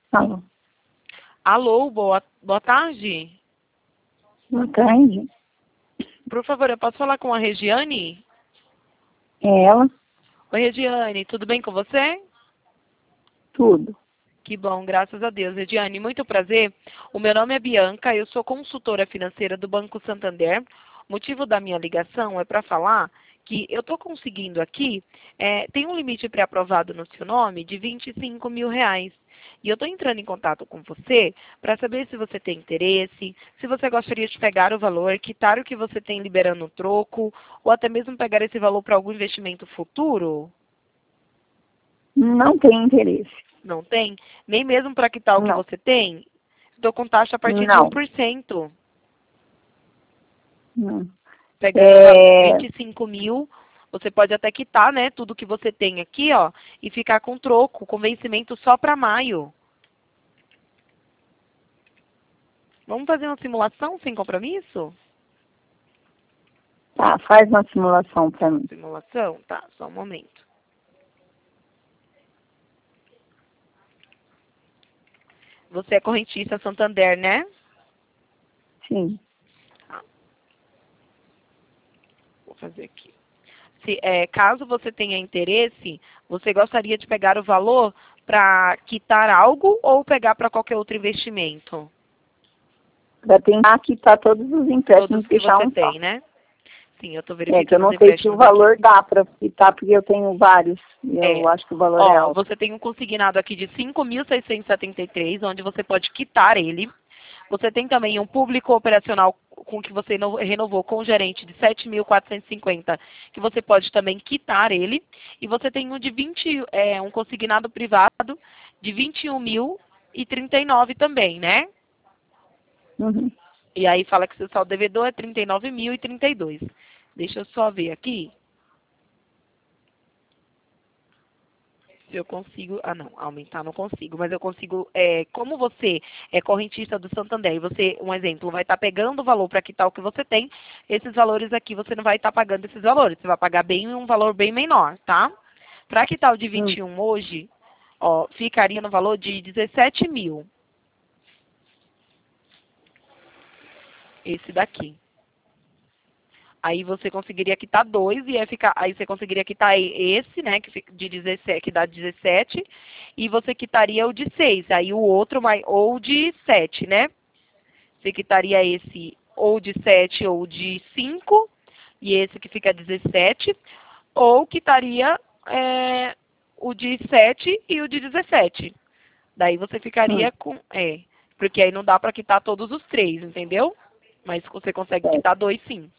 Alô. Alô, boa tarde. Boa tarde. Por favor, eu posso falar com a Regiane? É ela? Oi, Regiane, tudo bem com você? Tudo. Que bom, graças a Deus. Regiane, muito prazer. O meu nome é Bianca, eu sou consultora financeira do Banco Santander. O motivo da minha ligação é para falar que eu estou conseguindo aqui, tem um limite pré-aprovado no seu nome de R$ 25.000. E eu estou entrando em contato com você para saber se você tem interesse, se você gostaria de pegar o valor, quitar o que você tem liberando no troco, ou até mesmo pegar esse valor para algum investimento futuro. Não tem interesse. Não tem? Nem mesmo para quitar o que Não. você tem? Estou com taxa a partir de Não. 1%. Não. Pegando o valor 25 mil, você pode até quitar, né, tudo que você tem aqui, ó, e ficar com troco, com vencimento só para maio. Vamos fazer uma simulação sem compromisso? Tá, faz uma simulação para mim. Simulação? Tá, só um momento. Você é correntista Santander, né? Sim. Vou fazer aqui. Caso você tenha interesse, você gostaria de pegar o valor para quitar algo ou pegar para qualquer outro investimento? Para tentar quitar todos os empréstimos Todos e que deixar você um só. tem, né? Sim, eu estou É que eu verificando os não sei se o empréstimos aqui. valor dá para quitar, porque eu tenho vários. E eu acho que o valor é alto. Você tem um consignado aqui de 5.673, onde você pode quitar ele. Você tem também um público operacional com que você renovou com o gerente de 7.450, que você pode também quitar ele. E você tem um consignado privado de 21.039 também, né? Uhum. E aí fala que seu saldo devedor é 39.032. Deixa eu só ver aqui se eu consigo. Ah, não, aumentar não consigo, mas eu consigo. Como você é correntista do Santander e você, um exemplo, vai estar pegando o valor para quitar o que você tem, esses valores aqui você não vai estar pagando esses valores, você vai pagar um valor bem menor, tá? Para quitar o de 21 hoje, ó, ficaria no valor de 17 mil. Esse daqui. Aí você conseguiria quitar dois e aí você conseguiria quitar esse, né, de 17, que dá 17, e você quitaria o de 6, aí o outro ou de 7, né? Você quitaria esse ou de 7 ou de 5, e esse que fica 17, ou quitaria o de 7 e o de 17. Daí você ficaria com, porque aí não dá para quitar todos os três, entendeu? Mas você consegue quitar dois sim.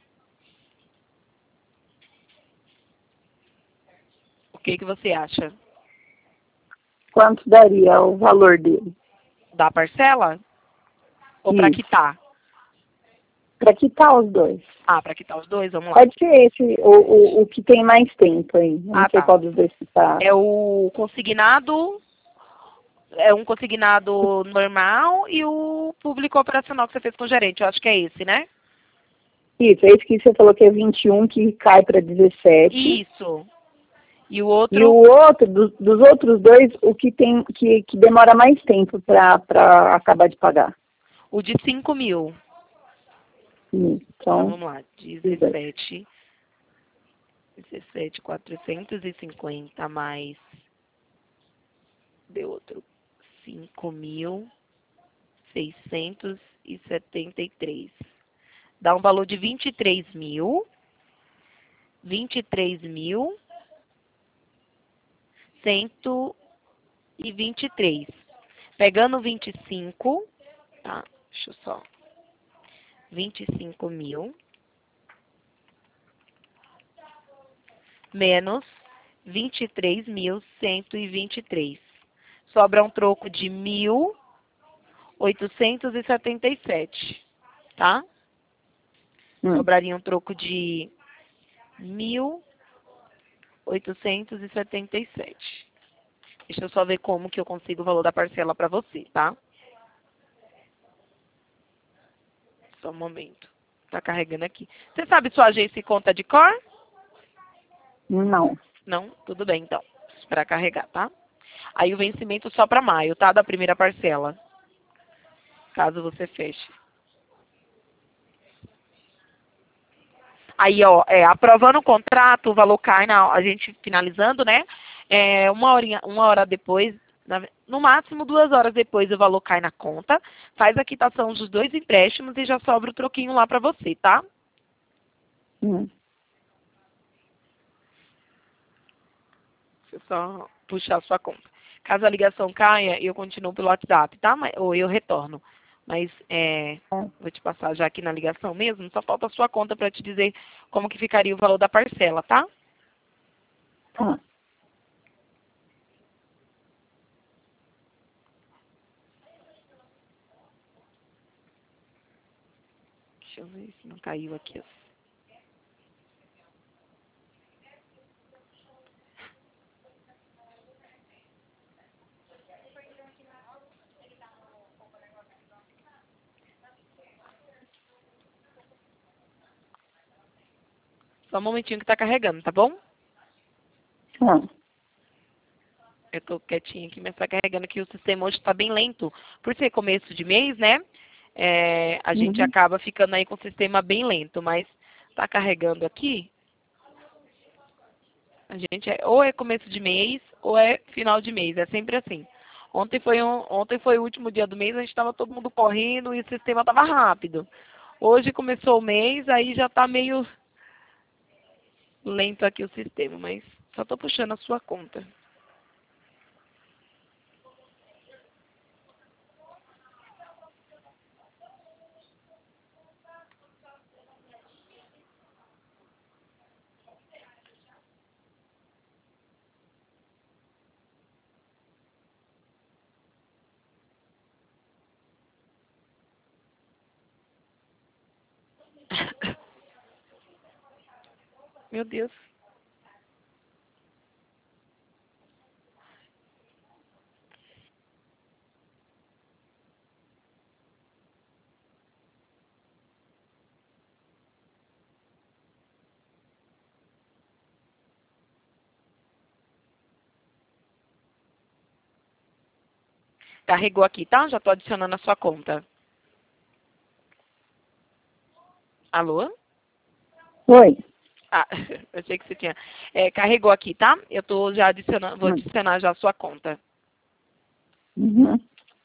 O que você acha? Quanto daria o valor dele? Da parcela? Ou para quitar? Para quitar os dois. Ah, para quitar os dois, vamos lá. Pode ser esse, o que tem mais tempo aí. Eu não sei qual dos dois que tá. É o consignado, é um consignado normal e o público operacional que você fez com o gerente. Eu acho que é esse, né? Isso, é esse que você falou que é 21, que cai para 17. Isso. E o outro? E o outro, dos outros dois, o que tem que demora mais tempo para acabar de pagar. O de 5 mil. Então, Vamos lá. 17.450 mais de outro 5.673. Dá um valor de 23 mil. 23.123. Pegando 25, tá? Deixa eu só. 25 mil menos 23.123. Sobra um troco de 1.877, tá? Sobraria um troco de 1.877. Deixa eu só ver como que eu consigo o valor da parcela para você, tá? Só um momento. Tá carregando aqui. Você sabe sua agência e conta de cor? Não. Não? Tudo bem, então. Para carregar, tá? Aí o vencimento só para maio, tá? Da primeira parcela. Caso você feche. Aí, ó, aprovando o contrato, o valor cai, a gente finalizando, né? Uma hora depois, no máximo 2 horas depois, o valor cai na conta, faz a quitação dos 2 empréstimos e já sobra o troquinho lá para você, tá? Hum. Deixa eu só puxar a sua conta. Caso a ligação caia, eu continuo pelo WhatsApp, tá? Ou eu retorno. Mas vou te passar já aqui na ligação mesmo, só falta a sua conta para te dizer como que ficaria o valor da parcela, tá? Tá. Deixa eu ver se não caiu aqui. Só um momentinho que tá carregando, tá bom? Tá. Eu tô quietinha aqui, mas tá carregando aqui. O sistema hoje tá bem lento. Por ser começo de mês, né? A gente Uhum. acaba ficando aí com o sistema bem lento, mas tá carregando aqui. A gente ou é começo de mês ou é final de mês. É sempre assim. Ontem foi o último dia do mês, a gente estava todo mundo correndo e o sistema estava rápido. Hoje começou o mês, aí já está meio lento aqui o sistema, mas só estou puxando a sua conta. Meu Deus. Carregou aqui, tá? Já estou adicionando a sua conta. Alô? Oi. Ah, eu achei que você tinha. Carregou aqui, tá? Eu tô já adicionando, vou adicionar já a sua conta. Uhum.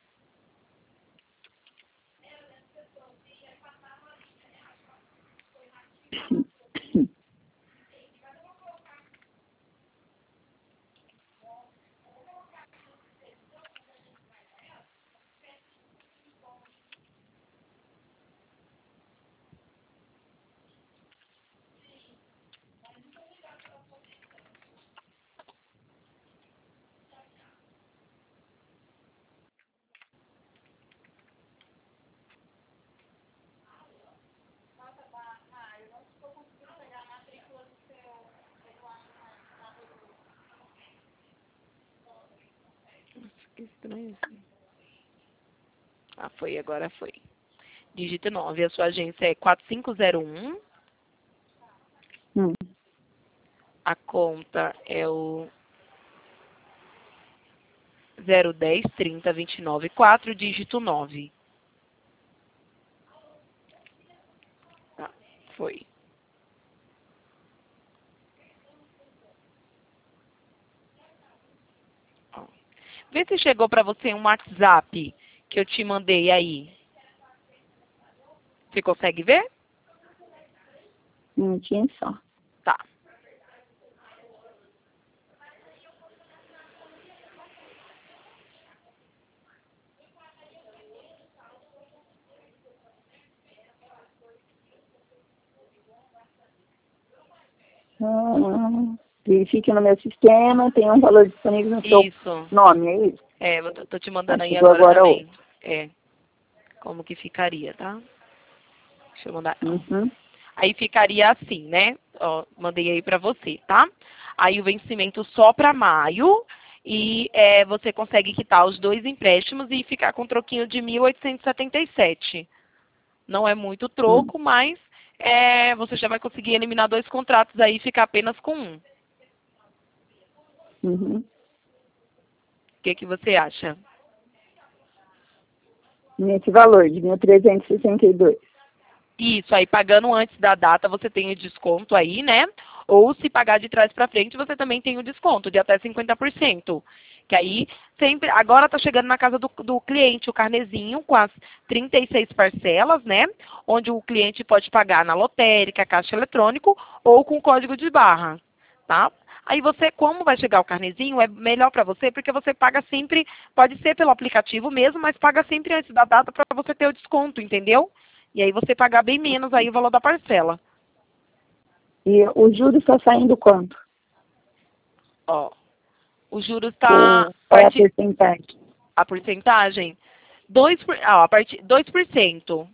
Que estranho isso. Ah, foi, agora foi. Digita 9. A sua agência é 4501. Hum. A conta é o 010 30 29 4, dígito 9. Tá, foi. Ó. Vê se chegou para você um WhatsApp que eu te mandei aí. Você consegue ver? Um minutinho só. Tá. Verifique no meu sistema, tem um valor disponível no seu Isso. nome, é isso? Eu tô te mandando aí Chegou agora agora também. outro. Como que ficaria, tá? Deixa eu mandar. Uhum. Aí ficaria assim, né? Ó, mandei aí pra você, tá? Aí o vencimento só pra maio e você consegue quitar os 2 empréstimos e ficar com um troquinho de 1.877. Não é muito troco, mas você já vai conseguir eliminar 2 contratos aí e ficar apenas com um. Uhum. que você acha? Nesse valor de 1.362. Isso, aí pagando antes da data você tem o desconto aí, né? Ou se pagar de trás para frente, você também tem o desconto de até 50%. Que aí sempre, agora está chegando na casa do cliente o carnezinho com as 36 parcelas, né? Onde o cliente pode pagar na lotérica, caixa eletrônico ou com código de barra, tá? Aí você, como vai chegar o carnezinho, é melhor para você porque você paga sempre, pode ser pelo aplicativo mesmo, mas paga sempre antes da data para você ter o desconto, entendeu? E aí você pagar bem menos aí o valor da parcela. E o juros está saindo quanto? Ó, o juros está Qual é a porcentagem? a porcentagem 2%.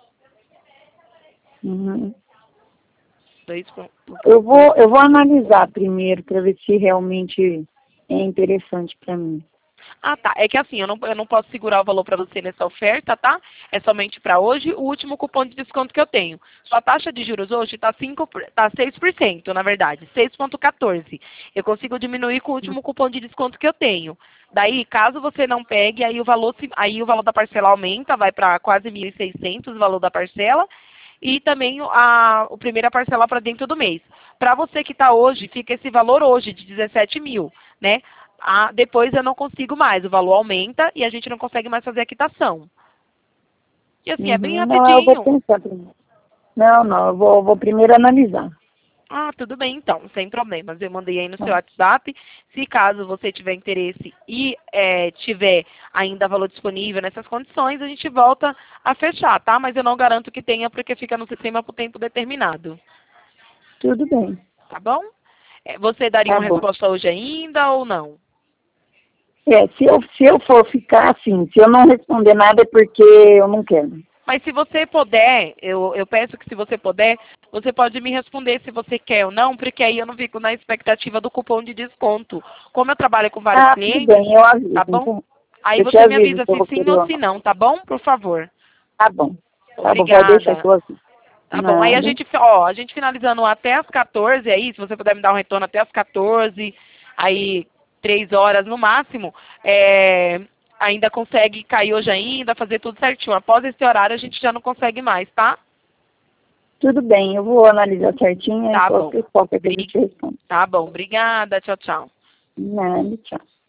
Uhum. 2%. Eu vou analisar primeiro para ver se realmente é interessante para mim. Ah, tá. É que assim, eu não posso segurar o valor para você nessa oferta, tá? É somente para hoje o último cupom de desconto que eu tenho. Sua taxa de juros hoje está 6%, na verdade, 6,14. Eu consigo diminuir com o último cupom de desconto que eu tenho. Daí, caso você não pegue, aí o valor da parcela aumenta, vai para quase 1.600 o valor da parcela. E também a primeira parcela para dentro do mês. Para você que está hoje, fica esse valor hoje de 17 mil, né? Depois eu não consigo mais, o valor aumenta e a gente não consegue mais fazer a quitação. E assim, é bem Não, eu vou rapidinho. pensar primeiro. Não, eu vou primeiro analisar. Ah, tudo bem então, sem problemas. Eu mandei aí no seu WhatsApp. Se caso você tiver interesse e tiver ainda valor disponível nessas condições, a gente volta a fechar, tá? Mas eu não garanto que tenha porque fica no sistema por tempo determinado. Tudo bem. Tá bom? Você daria Tá uma bom. resposta hoje ainda ou não? Se eu for ficar assim, se eu não responder nada é porque eu não quero. Mas se você puder, eu peço que se você puder, você pode me responder se você quer ou não, porque aí eu não fico na expectativa do cupom de desconto. Como eu trabalho com vários Tudo clientes, bem, eu aviso. tá bom? Então, Aí eu te você me aviso avisa se eu se vou sim querer ou ou se não. não, tá bom? Por favor. Tá bom. Tá bom, pode deixar que Obrigada. eu aviso. Tá bom. Aí Nada. a gente finalizando até as 14 aí, se você puder me dar um retorno até as 14, aí 3 horas no máximo, ainda consegue cair hoje ainda, fazer tudo certinho. Após esse horário a gente já não consegue mais, tá? Tudo bem, eu vou analisar certinho e Tá bom. qualquer coisa eu te respondo. Tá bom. Obrigada. Tchau, tchau. Nada, tchau.